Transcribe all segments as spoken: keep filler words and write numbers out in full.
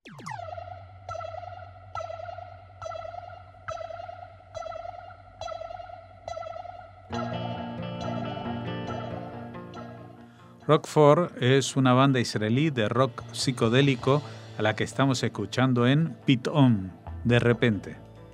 Rockford es una banda israelí de rock psicodélico a la que estamos escuchando en Pitom, de repente.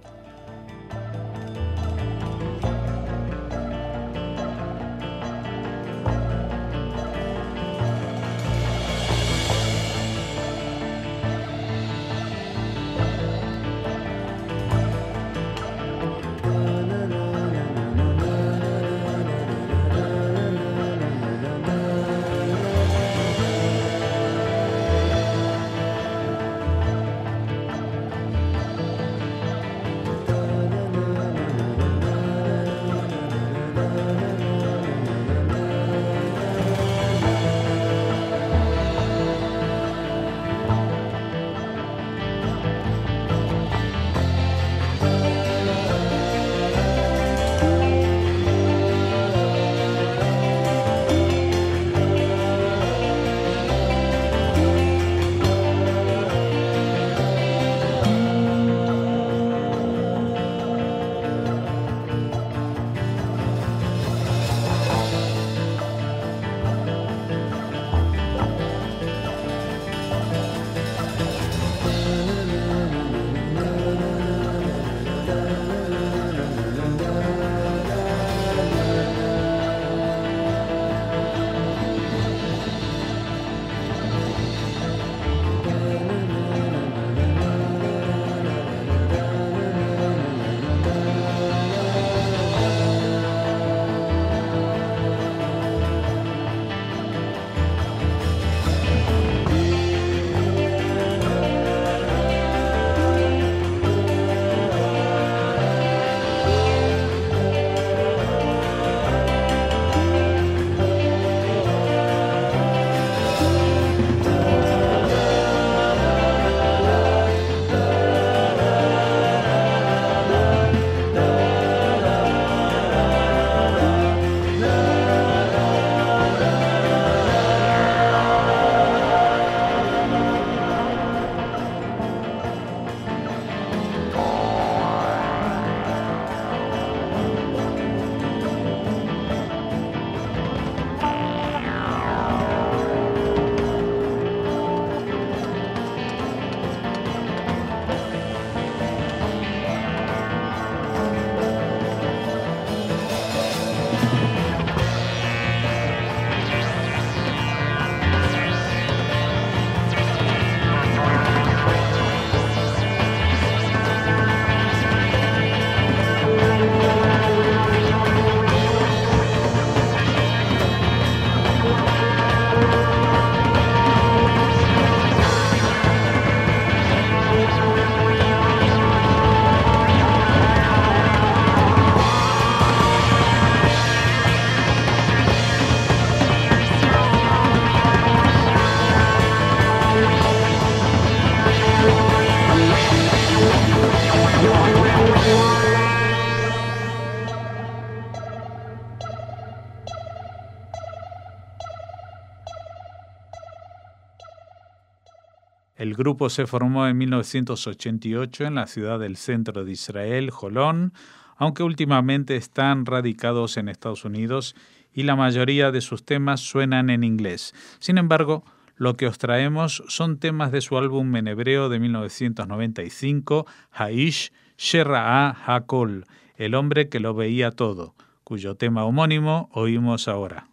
El grupo se formó en mil novecientos ochenta y ocho en la ciudad del centro de Israel, Jolón, aunque últimamente están radicados en Estados Unidos y la mayoría de sus temas suenan en inglés. Sin embargo, lo que os traemos son temas de su álbum en hebreo de mil novecientos noventa y cinco, Haish Shera'a Hakol, el hombre que lo veía todo, cuyo tema homónimo oímos ahora.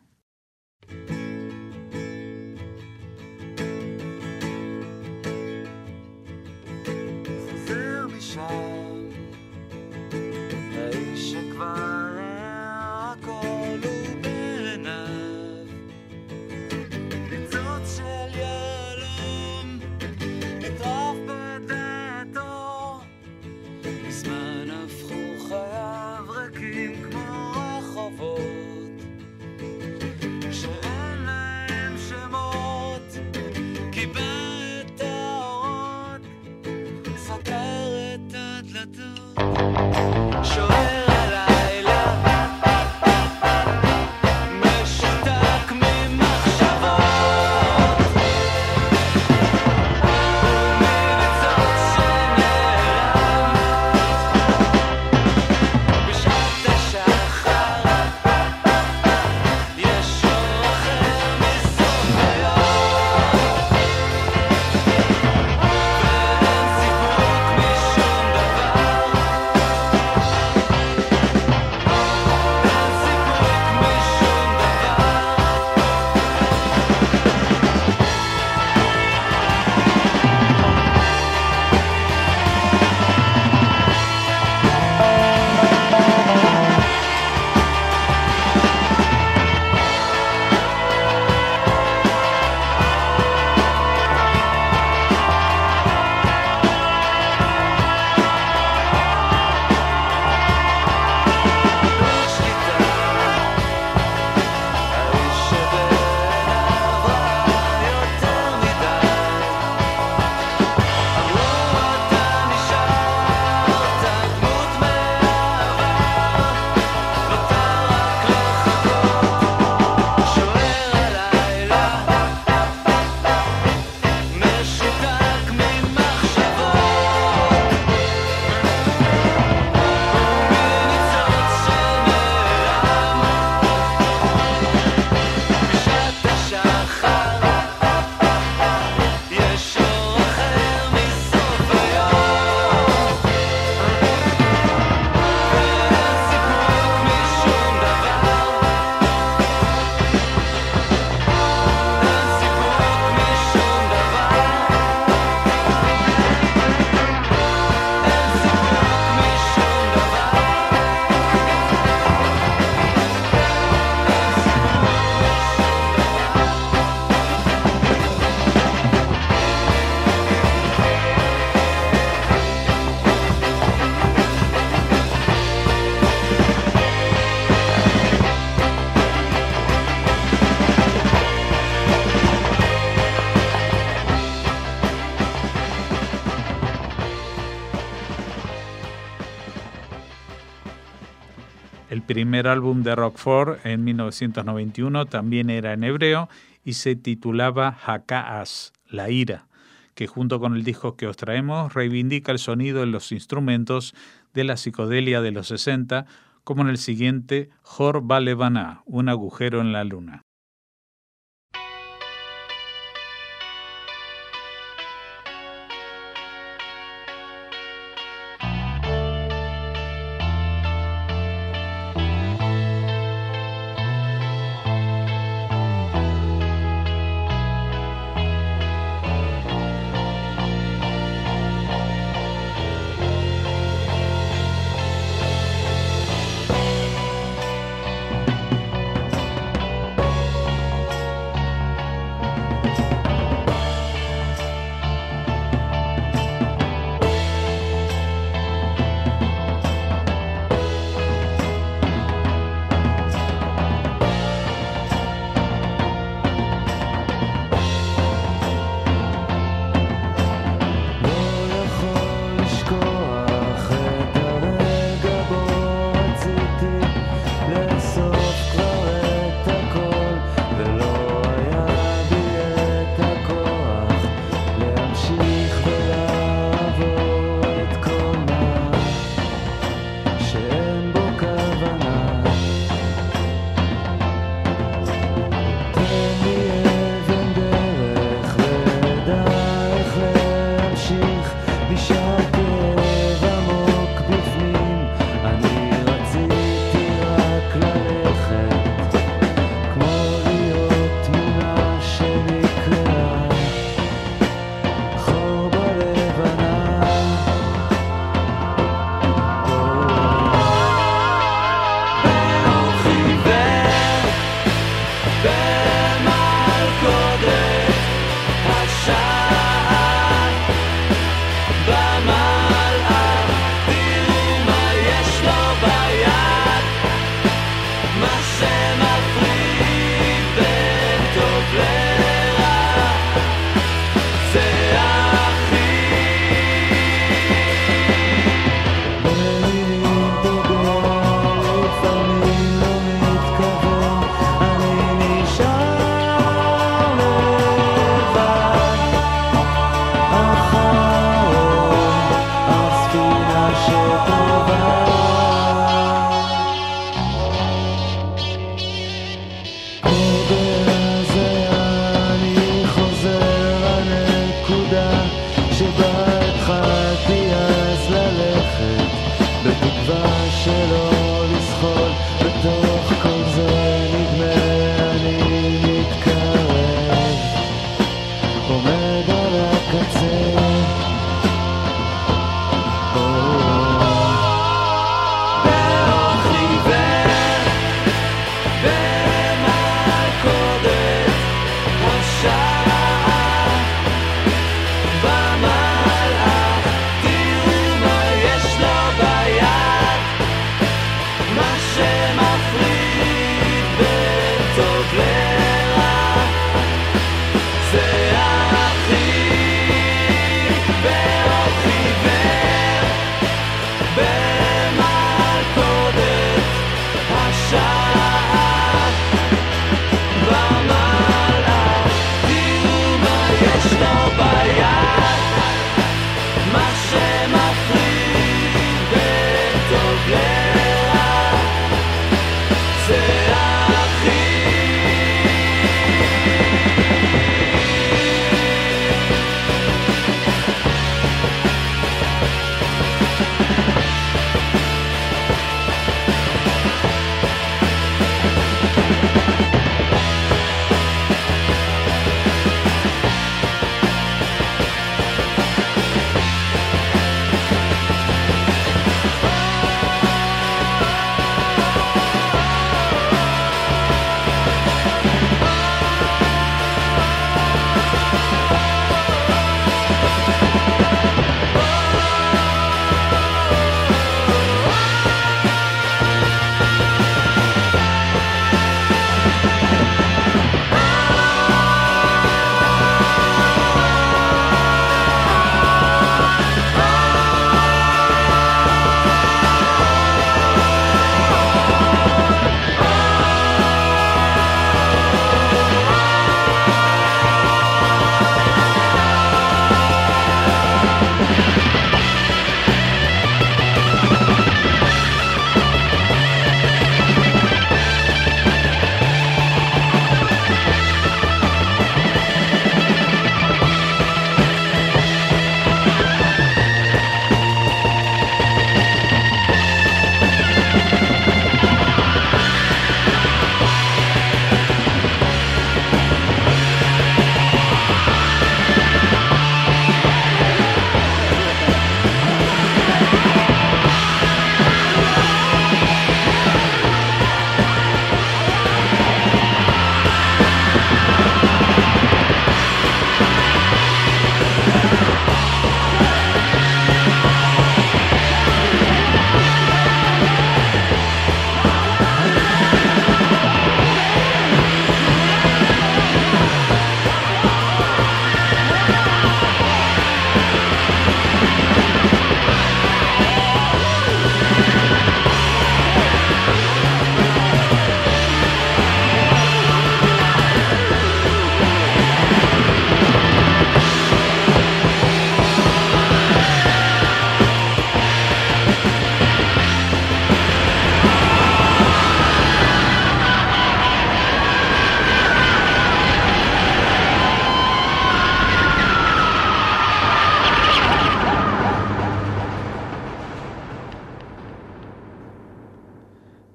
קיבל את האורות, סגר את הדלת El primer álbum de Rockford en mil novecientos noventa y uno también era en hebreo y se titulaba Hakaas, la ira, que junto con el disco que os traemos reivindica el sonido de los instrumentos de la psicodelia de los sesenta, como en el siguiente Hor Balevaná, un agujero en la luna.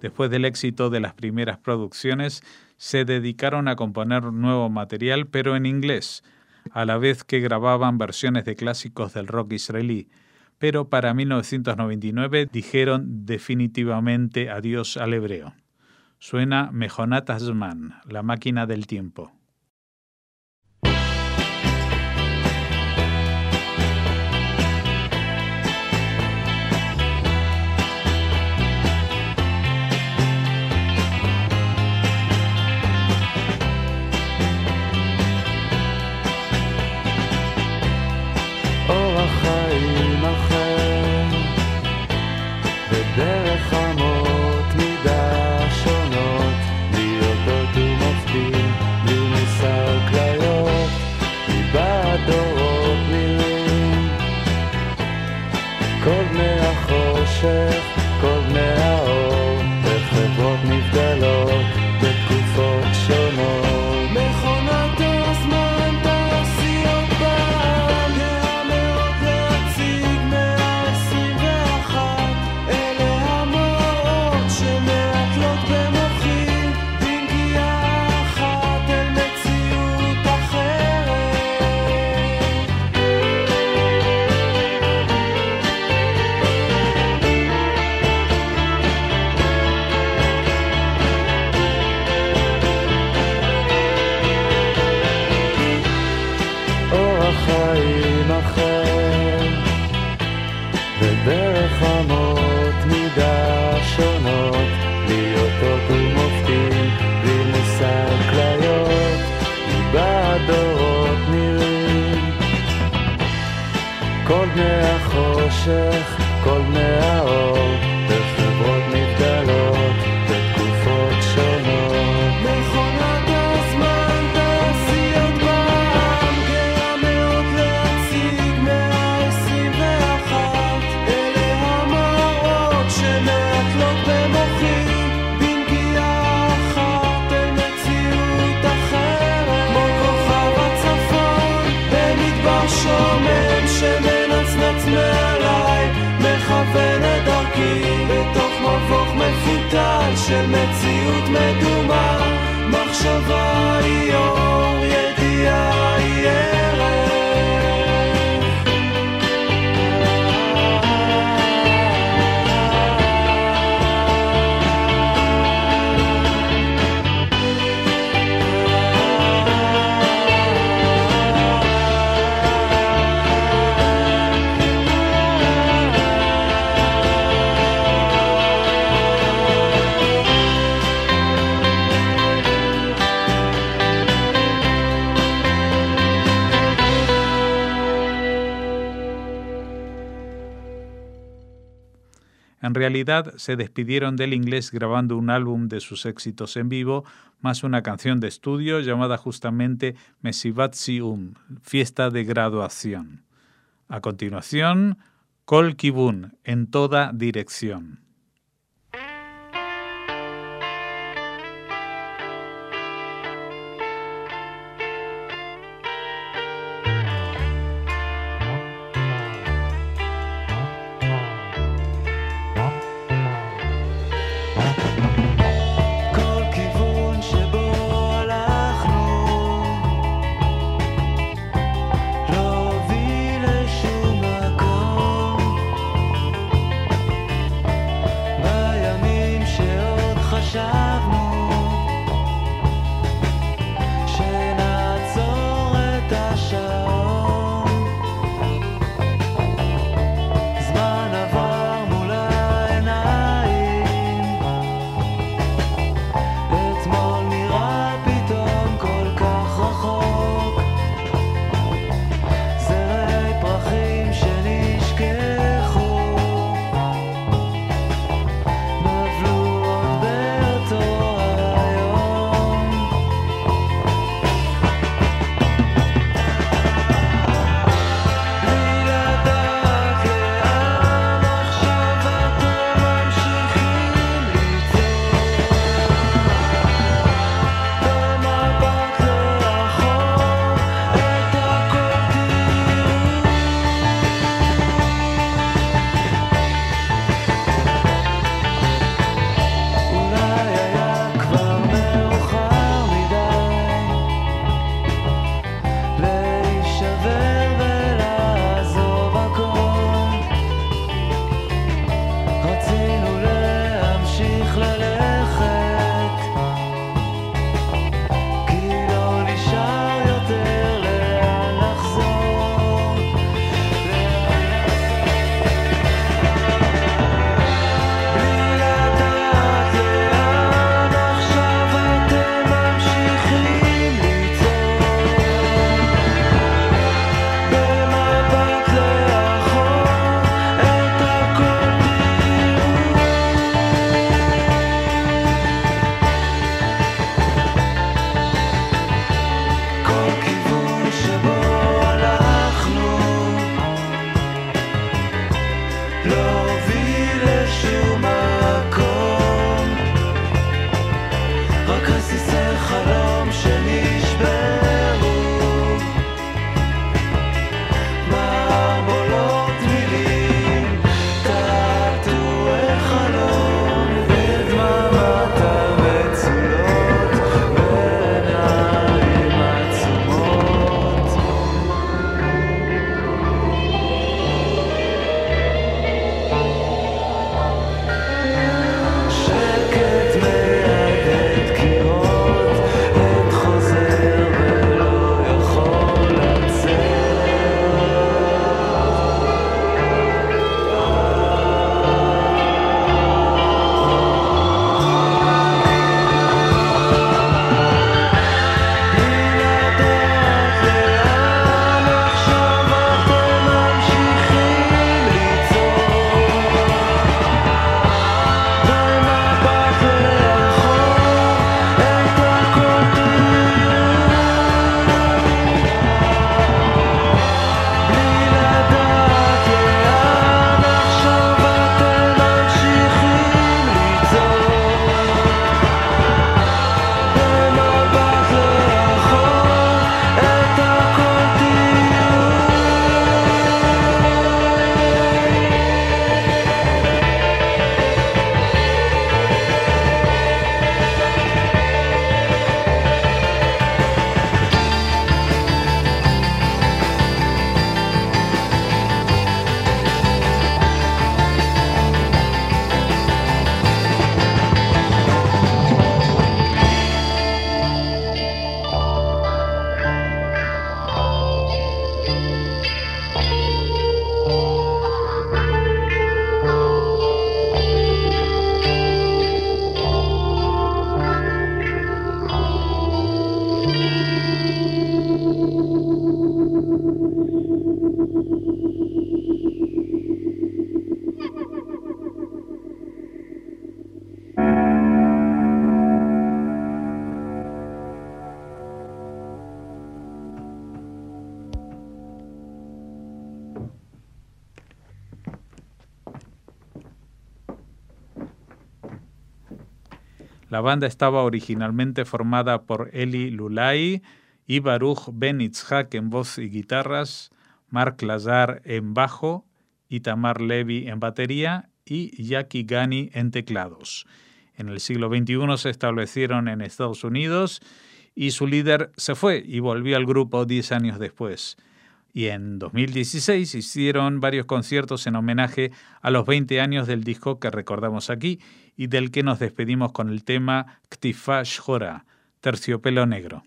Después del éxito de las primeras producciones, se dedicaron a componer nuevo material, pero en inglés, a la vez que grababan versiones de clásicos del rock israelí. Pero para mil novecientos noventa y nueve dijeron definitivamente adiós al hebreo. Suena Mejonat Hazman, la máquina del tiempo. בדרך אמות מידה שונות, בלי אותות ומופתים, בלי מוסר כליות, מבעד דורות מילים. כל בני החושך, כל בני האור, בחברות נבדלות, בתקופות שונות. מכונת הזמן תעשי עוד פעם, המאות להציג מאה עשרים ואחת. שמעטלות במוחי בנגיעה אחת אל מציאות אחרת. אורח חיים אחר ודרך אמות מידה שונות, בלי אותות ומופתים, בלי מושג כליות, מבעד דורות נראים. כל בני החושך, כל בני האור, בחברות נבדלות, בתקופות שונות. מכונת הזמן תעשי עוד פעם, גאה מאוד להציג מאה עשרים ואחת. אלה המראות שמעטלות במוחי בנגיעה אחת אל מציאות אחרת. כמו כוכב הצפון במדבר שומם שמנצנץ מעליי, מכוון את דרכי בתוך מבוך מפותל של מציאות מדומה. מחשבה היא אור, ידיעה היא ערך. En realidad, se despidieron del inglés grabando un álbum de sus éxitos en vivo, más una canción de estudio llamada justamente Mesivat Sium, fiesta de graduación. A continuación, Kol Kibun, en toda dirección. לא הוביל לשום מקום. La banda estaba originalmente formada por Eli Lulay y Baruch Ben Itzhak en voz y guitarras, Mark Lazar en bajo, Itamar Levi en batería y Jackie Gani en teclados. En el siglo veintiuno se establecieron en Estados Unidos y su líder se fue y volvió al grupo diez años después. Y en dos mil dieciséis hicieron varios conciertos en homenaje a los veinte años del disco que recordamos aquí y del que nos despedimos con el tema Ktifa Shhora, Terciopelo Negro.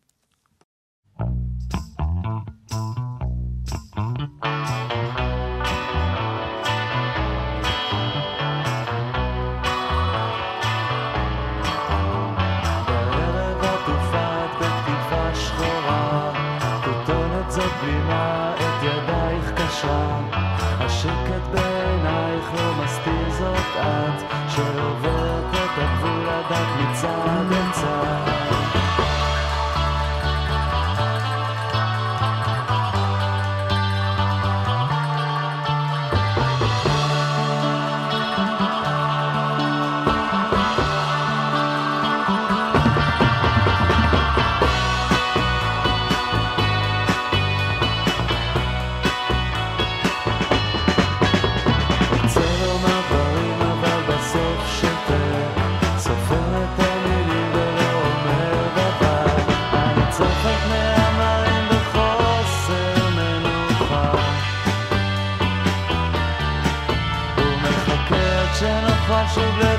השקט בעינייך לא מסתיר זאת את שעוברת את הגבול הדק מצד אל צד שוב